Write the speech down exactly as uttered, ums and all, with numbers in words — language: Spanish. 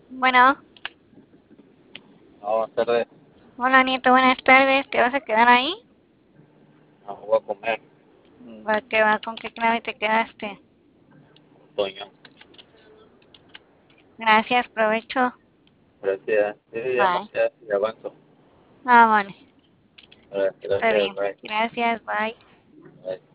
Bueno, No, tarde, hola Nieto, buenas tardes. ¿Te vas a quedar ahí? no voy a comer, ¿Va qué va? ¿Con qué clave te quedaste? Toño. Gracias, provecho. Gracias. Sí, ya, Bye. ya, ya avanzo. Ah, vale. Gracias, Está gracias, bien. bye. Gracias, bye. Bye.